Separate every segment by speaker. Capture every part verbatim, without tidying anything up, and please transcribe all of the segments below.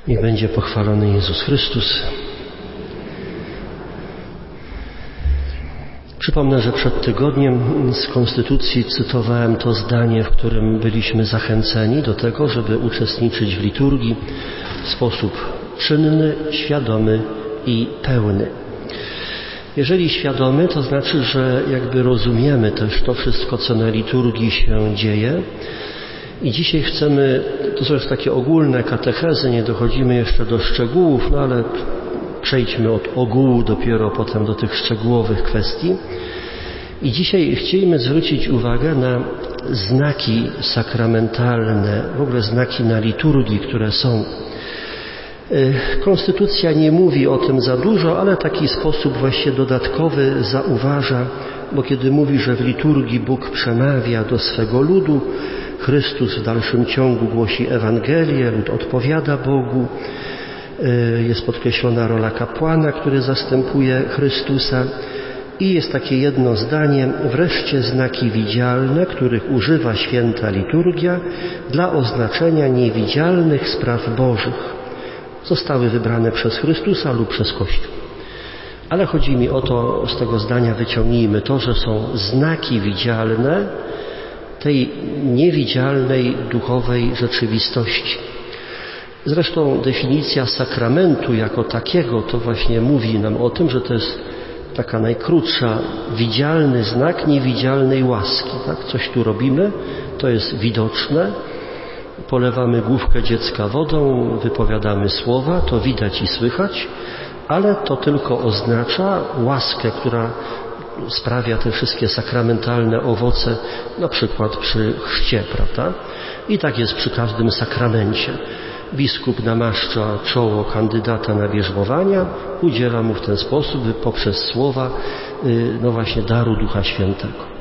Speaker 1: Niech będzie pochwalony Jezus Chrystus. Przypomnę, że przed tygodniem z Konstytucji cytowałem to zdanie, w którym byliśmy zachęceni do tego, żeby uczestniczyć w liturgii w sposób czynny, świadomy i pełny. Jeżeli świadomy, to znaczy, że jakby rozumiemy też to wszystko, co na liturgii się dzieje. I dzisiaj chcemy, to są już takie ogólne katechezy, nie dochodzimy jeszcze do szczegółów, no ale przejdźmy od ogółu dopiero potem do tych szczegółowych kwestii. I dzisiaj chcielibyśmy zwrócić uwagę na znaki sakramentalne, w ogóle znaki na liturgii, które są. Konstytucja nie mówi o tym za dużo, ale taki sposób właśnie dodatkowy zauważa, bo kiedy mówi, że w liturgii Bóg przemawia do swego ludu, Chrystus w dalszym ciągu głosi Ewangelię, lud odpowiada Bogu, jest podkreślona rola kapłana, który zastępuje Chrystusa i jest takie jedno zdanie, wreszcie znaki widzialne, których używa święta liturgia dla oznaczenia niewidzialnych spraw Bożych. Zostały wybrane przez Chrystusa lub przez Kościół. Ale chodzi mi o to, z tego zdania wyciągnijmy to, że są znaki widzialne tej niewidzialnej duchowej rzeczywistości. Zresztą definicja sakramentu jako takiego to właśnie mówi nam o tym, że to jest taka najkrótsza, widzialny znak niewidzialnej łaski. Tak? Coś tu robimy, to jest widoczne, polewamy główkę dziecka wodą, wypowiadamy słowa, to widać i słychać, ale to tylko oznacza łaskę, która sprawia te wszystkie sakramentalne owoce, na przykład przy chrzcie, prawda? I tak jest przy każdym sakramencie. Biskup namaszcza czoło kandydata na bierzmowania, udziela mu w ten sposób poprzez słowa, no właśnie, daru Ducha Świętego.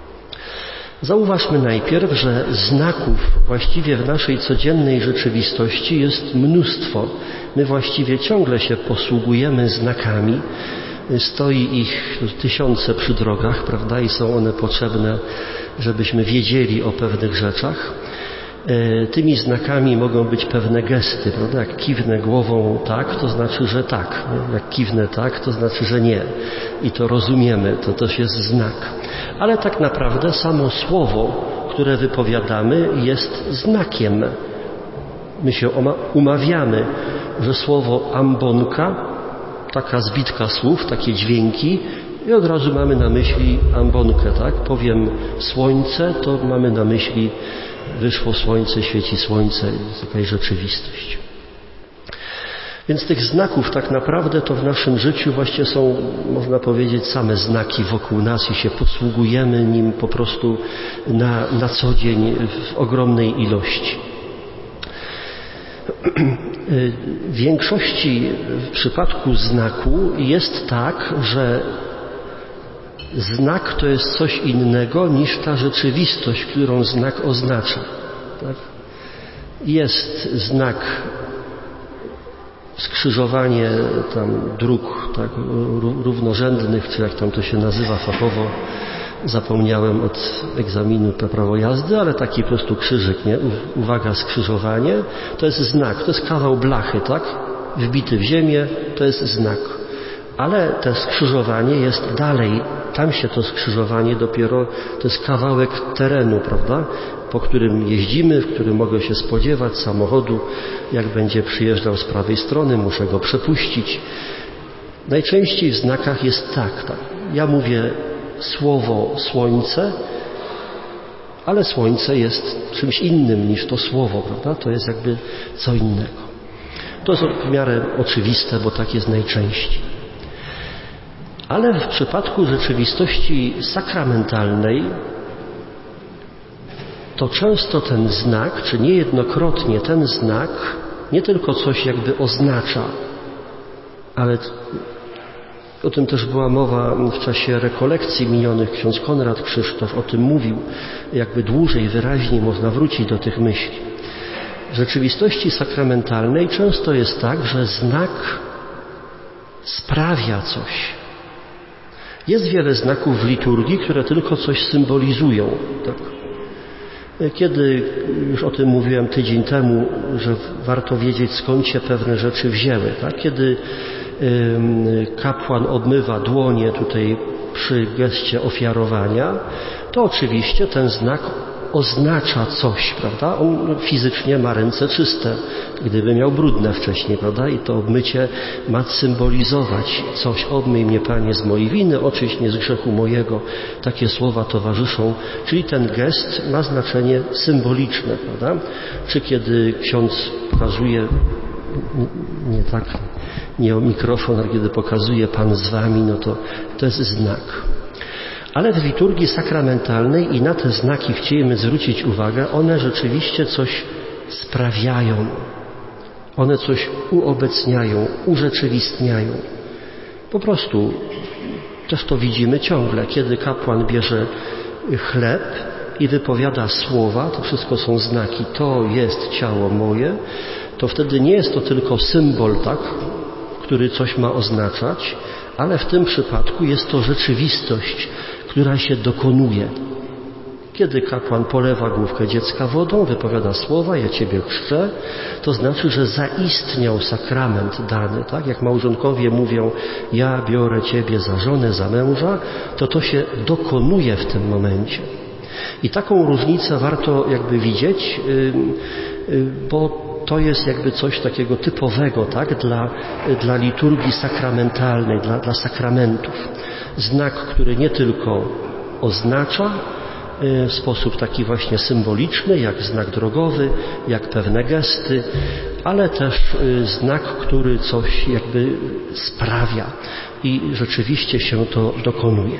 Speaker 1: Zauważmy najpierw, że znaków właściwie w naszej codziennej rzeczywistości jest mnóstwo. My właściwie ciągle się posługujemy znakami. Stoi ich tysiące przy drogach, prawda? I są one potrzebne, żebyśmy wiedzieli o pewnych rzeczach. Tymi znakami mogą być pewne gesty, prawda? Jak kiwnę głową tak, to znaczy, że tak. Jak kiwnę tak, to znaczy, że nie. I to rozumiemy, to też jest znak. Ale tak naprawdę samo słowo, które wypowiadamy, jest znakiem. My się umawiamy, że słowo ambonka, taka zbitka słów, takie dźwięki, i od razu mamy na myśli ambonkę, tak? Powiem słońce, to mamy na myśli wyszło słońce, świeci słońce, jest jakaś rzeczywistość. Więc tych znaków tak naprawdę to w naszym życiu właśnie są, można powiedzieć, same znaki wokół nas i się posługujemy nim po prostu na, na co dzień w ogromnej ilości. W większości w przypadku znaku jest tak, że znak to jest coś innego niż ta rzeczywistość, którą znak oznacza. Tak? Jest znak skrzyżowanie tam dróg tak, równorzędnych, czy jak tam to się nazywa fachowo, zapomniałem od egzaminu na prawo jazdy, ale taki po prostu krzyżyk, nie? Uwaga, skrzyżowanie, to jest znak, to jest kawał blachy, tak? Wbity w ziemię, to jest znak. Ale to skrzyżowanie jest dalej, tam się to skrzyżowanie dopiero, to jest kawałek terenu, prawda? Po którym jeździmy, w którym mogę się spodziewać samochodu, jak będzie przyjeżdżał z prawej strony, muszę go przepuścić. Najczęściej w znakach jest tak, tak. Ja mówię słowo słońce, ale słońce jest czymś innym niż to słowo, prawda? To jest jakby co innego. To jest w miarę oczywiste, bo tak jest najczęściej. Ale w przypadku rzeczywistości sakramentalnej to często ten znak, czy niejednokrotnie ten znak nie tylko coś jakby oznacza, ale o tym też była mowa w czasie rekolekcji minionych. Ksiądz Konrad Krzysztof o tym mówił, jakby dłużej, wyraźniej można wrócić do tych myśli. W rzeczywistości sakramentalnej często jest tak, że znak sprawia coś. Jest wiele znaków w liturgii, które tylko coś symbolizują. Tak? Kiedy, już o tym mówiłem tydzień temu, że warto wiedzieć, skąd się pewne rzeczy wzięły, tak? Kiedy kapłan obmywa dłonie tutaj przy geście ofiarowania, to oczywiście ten znak oznacza coś, prawda? On fizycznie ma ręce czyste, gdyby miał brudne wcześniej, prawda? I to obmycie ma symbolizować coś. Obmyj mnie, Panie, z mojej winy, oczyść mnie z grzechu mojego. Takie słowa towarzyszą, czyli ten gest ma znaczenie symboliczne, prawda? Czy kiedy ksiądz pokazuje, nie tak, nie o mikrofon, ale kiedy pokazuje Pan z wami, no to to jest znak. Ale w liturgii sakramentalnej i na te znaki chcielibyśmy zwrócić uwagę, one rzeczywiście coś sprawiają. One coś uobecniają, urzeczywistniają. Po prostu też to widzimy ciągle, kiedy kapłan bierze chleb i wypowiada słowa, to wszystko są znaki, to jest ciało moje, to wtedy nie jest to tylko symbol, tak, który coś ma oznaczać, ale w tym przypadku jest to rzeczywistość, która się dokonuje. Kiedy kapłan polewa główkę dziecka wodą, wypowiada słowa, ja Ciebie chrzczę, to znaczy, że zaistniał sakrament dany, tak? Jak małżonkowie mówią, ja biorę Ciebie za żonę, za męża, to to się dokonuje w tym momencie. I taką różnicę warto jakby widzieć, bo to jest jakby coś takiego typowego, tak, dla, dla liturgii sakramentalnej, dla, dla sakramentów. Znak, który nie tylko oznacza w sposób taki właśnie symboliczny, jak znak drogowy, jak pewne gesty, ale też znak, który coś jakby sprawia i rzeczywiście się to dokonuje.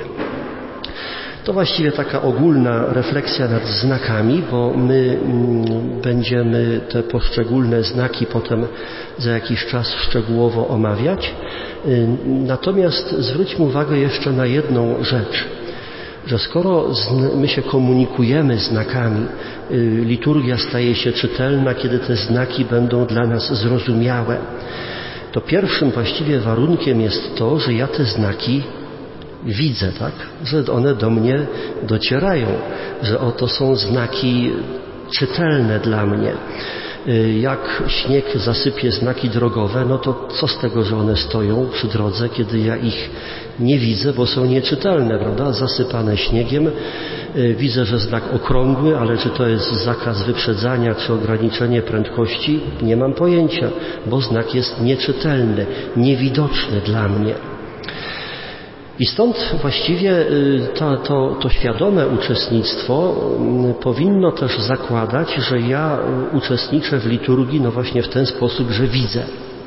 Speaker 1: To właściwie taka ogólna refleksja nad znakami, bo my będziemy te poszczególne znaki potem za jakiś czas szczegółowo omawiać. Natomiast zwróćmy uwagę jeszcze na jedną rzecz, że skoro my się komunikujemy znakami, liturgia staje się czytelna, kiedy te znaki będą dla nas zrozumiałe, to pierwszym właściwie warunkiem jest to, że ja te znaki widzę, tak? Że one do mnie docierają, że oto są znaki czytelne dla mnie. Jak śnieg zasypie znaki drogowe, no to co z tego, że one stoją przy drodze, kiedy ja ich nie widzę, bo są nieczytelne, prawda? Zasypane śniegiem. Widzę, że znak okrągły, ale czy to jest zakaz wyprzedzania, czy ograniczenie prędkości, nie mam pojęcia, bo znak jest nieczytelny, niewidoczny dla mnie. I stąd właściwie to, to, to świadome uczestnictwo powinno też zakładać, że ja uczestniczę w liturgii no właśnie w ten sposób, że widzę.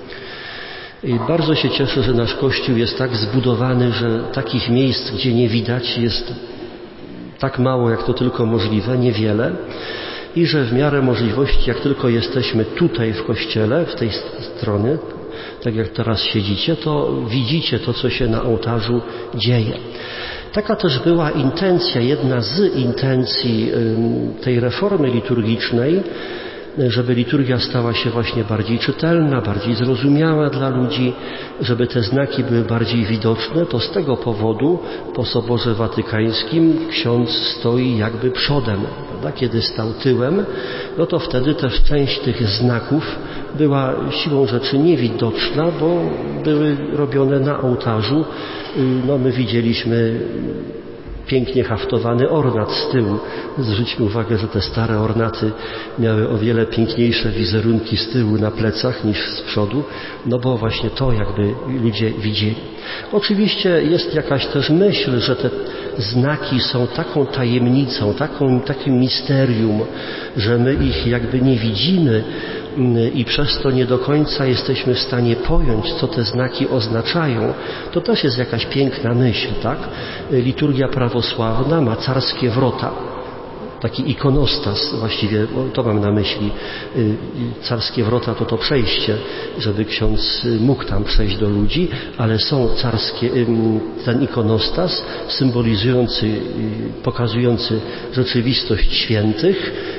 Speaker 1: I bardzo się cieszę, że nasz Kościół jest tak zbudowany, że takich miejsc, gdzie nie widać, jest tak mało, jak to tylko możliwe, niewiele. I że w miarę możliwości, jak tylko jesteśmy tutaj w Kościele, w tej strony, tak jak teraz siedzicie, to widzicie to, co się na ołtarzu dzieje. Taka też była intencja, jedna z intencji tej reformy liturgicznej, żeby liturgia stała się właśnie bardziej czytelna, bardziej zrozumiała dla ludzi, żeby te znaki były bardziej widoczne, to z tego powodu po Soborze Watykańskim ksiądz stoi jakby przodem, prawda? Kiedy stał tyłem, no to wtedy też część tych znaków była siłą rzeczy niewidoczna, bo były robione na ołtarzu. No my widzieliśmy pięknie haftowany ornat z tyłu. Zwróćmy uwagę, że te stare ornaty miały o wiele piękniejsze wizerunki z tyłu na plecach niż z przodu, no bo właśnie to jakby ludzie widzieli. Oczywiście jest jakaś też myśl, że te znaki są taką tajemnicą, taką, takim misterium, że my ich jakby nie widzimy i przez to nie do końca jesteśmy w stanie pojąć, co te znaki oznaczają. To też jest jakaś piękna myśl, tak? Liturgia prawosławna ma carskie wrota. Taki ikonostas właściwie, to mam na myśli. Carskie wrota to to przejście, żeby ksiądz mógł tam przejść do ludzi, ale są carskie, ten ikonostas symbolizujący, pokazujący rzeczywistość świętych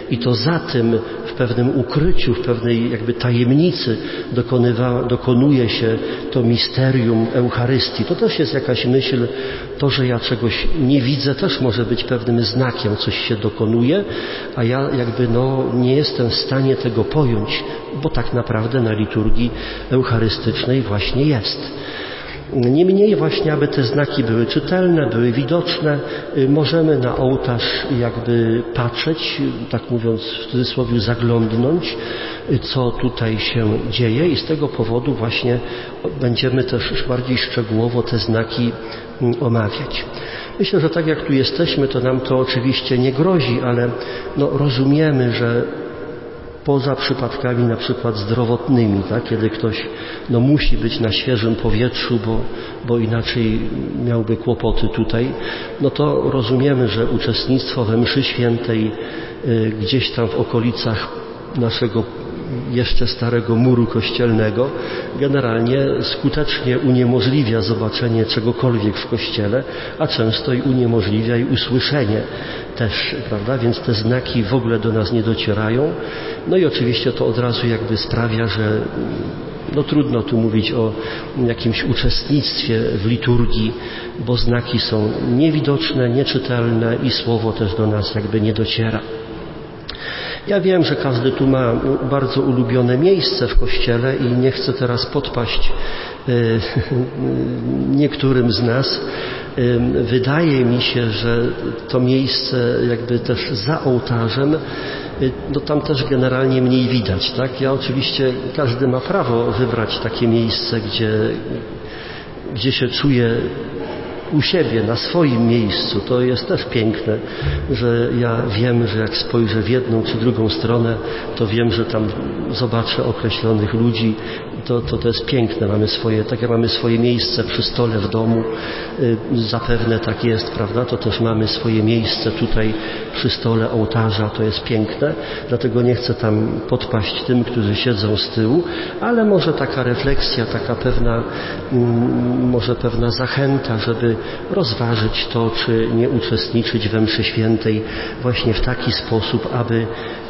Speaker 1: i to za tym w pewnym ukryciu, w pewnej jakby tajemnicy dokonywa, dokonuje się to misterium Eucharystii. To też jest jakaś myśl, to, że ja czegoś nie widzę, też może być pewnym znakiem, coś się dokonuje, a ja jakby no nie jestem w stanie tego pojąć, bo tak naprawdę na liturgii eucharystycznej właśnie jest. Niemniej właśnie, aby te znaki były czytelne, były widoczne, możemy na ołtarz jakby patrzeć, tak mówiąc w cudzysłowie zaglądnąć, co tutaj się dzieje i z tego powodu właśnie będziemy też bardziej szczegółowo te znaki omawiać. Myślę, że tak jak tu jesteśmy, to nam to oczywiście nie grozi, ale no, rozumiemy, że poza przypadkami na przykład zdrowotnymi, tak? Kiedy ktoś no, musi być na świeżym powietrzu, bo, bo inaczej miałby kłopoty tutaj, no to rozumiemy, że uczestnictwo we mszy świętej y, gdzieś tam w okolicach naszego jeszcze starego muru kościelnego generalnie skutecznie uniemożliwia zobaczenie czegokolwiek w kościele, a często i uniemożliwia i usłyszenie też, prawda? Więc te znaki w ogóle do nas nie docierają. No i oczywiście to od razu jakby sprawia, że no trudno tu mówić o jakimś uczestnictwie w liturgii, bo znaki są niewidoczne, nieczytelne i słowo też do nas jakby nie dociera. Ja wiem, że każdy tu ma bardzo ulubione miejsce w kościele i nie chcę teraz podpaść y, niektórym z nas. Y, wydaje mi się, że to miejsce jakby też za ołtarzem, y, no tam też generalnie mniej widać, tak? Ja oczywiście, każdy ma prawo wybrać takie miejsce, gdzie, gdzie się czuje u siebie, na swoim miejscu. To jest też piękne, że ja wiem, że jak spojrzę w jedną czy drugą stronę, to wiem, że tam zobaczę określonych ludzi. To, to, to jest piękne. Mamy swoje, tak jak mamy swoje miejsce przy stole w domu, zapewne tak jest, prawda? To też mamy swoje miejsce tutaj przy stole ołtarza. To jest piękne. Dlatego nie chcę tam podpaść tym, którzy siedzą z tyłu, ale może taka refleksja, taka pewna, może pewna zachęta, żeby rozważyć to, czy nie uczestniczyć we mszy świętej właśnie w taki sposób, aby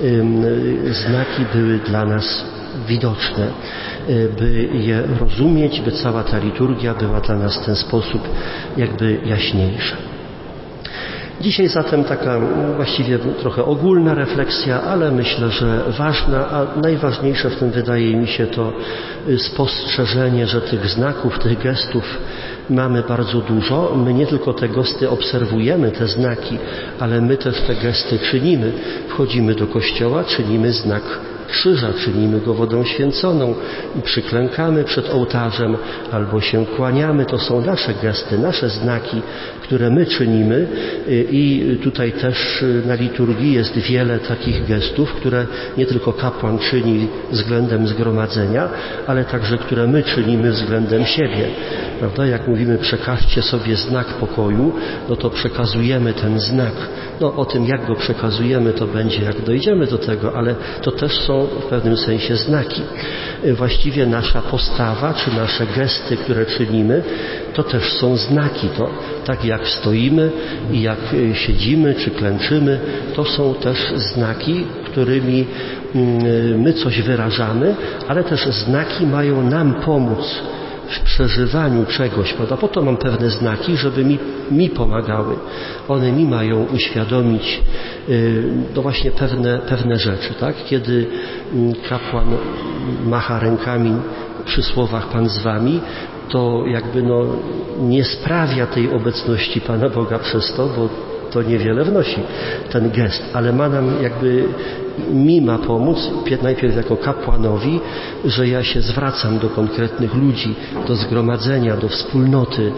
Speaker 1: znaki były dla nas widoczne, by je rozumieć, by cała ta liturgia była dla nas w ten sposób jakby jaśniejsza. Dzisiaj zatem taka właściwie trochę ogólna refleksja, ale myślę, że ważna, a najważniejsze w tym wydaje mi się to spostrzeżenie, że tych znaków, tych gestów mamy bardzo dużo. My nie tylko te gesty obserwujemy, te znaki, ale my też te gesty czynimy. Wchodzimy do kościoła, czynimy znak krzyża, czynimy go wodą święconą, przyklękamy przed ołtarzem albo się kłaniamy. To są nasze gesty, nasze znaki, które my czynimy i tutaj też na liturgii jest wiele takich gestów, które nie tylko kapłan czyni względem zgromadzenia, ale także które my czynimy względem siebie. Prawda? Jak mówimy, przekażcie sobie znak pokoju, no to przekazujemy ten znak. No o tym, jak go przekazujemy, to będzie, jak dojdziemy do tego, ale to też są w pewnym sensie znaki. Właściwie nasza postawa, czy nasze gesty, które czynimy, to też są znaki. To tak jak stoimy i jak siedzimy, czy klęczymy, to są też znaki, którymi my coś wyrażamy, ale też znaki mają nam pomóc w przeżywaniu czegoś, prawda? Po to mam pewne znaki, żeby mi, mi pomagały. One mi mają uświadomić yy, no właśnie pewne, pewne rzeczy, tak? Kiedy kapłan macha rękami przy słowach Pan z wami, to jakby no nie sprawia tej obecności Pana Boga przez to, bo to niewiele wnosi ten gest, ale ma nam jakby mi ma pomóc, najpierw jako kapłanowi, że ja się zwracam do konkretnych ludzi, do zgromadzenia, do wspólnoty.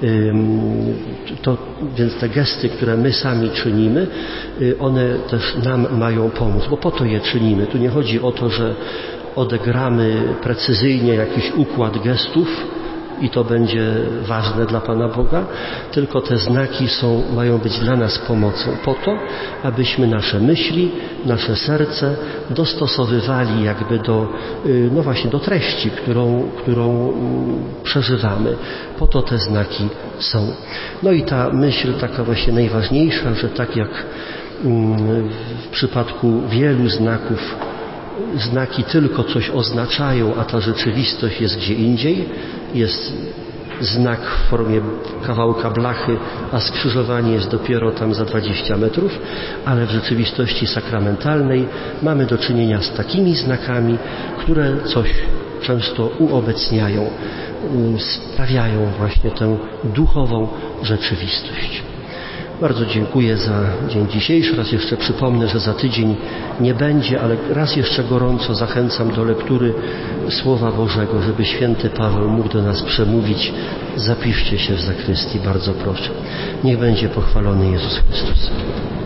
Speaker 1: To, więc te gesty, które my sami czynimy, one też nam mają pomóc, bo po to je czynimy. Tu nie chodzi o to, że odegramy precyzyjnie jakiś układ gestów, i to będzie ważne dla Pana Boga, tylko te znaki są, mają być dla nas pomocą po to, abyśmy nasze myśli, nasze serce dostosowywali jakby do, no właśnie do treści, którą, którą przeżywamy. Po to te znaki są. No i ta myśl taka właśnie najważniejsza, że tak jak w przypadku wielu znaków znaki tylko coś oznaczają, a ta rzeczywistość jest gdzie indziej. Jest znak w formie kawałka blachy, a skrzyżowanie jest dopiero tam za dwadzieścia metrów, ale w rzeczywistości sakramentalnej mamy do czynienia z takimi znakami, które coś często uobecniają, sprawiają właśnie tę duchową rzeczywistość. Bardzo dziękuję za dzień dzisiejszy. Raz jeszcze przypomnę, że za tydzień nie będzie, ale raz jeszcze gorąco zachęcam do lektury Słowa Bożego, żeby święty Paweł mógł do nas przemówić. Zapiszcie się w zakrystii, bardzo proszę. Niech będzie pochwalony Jezus Chrystus.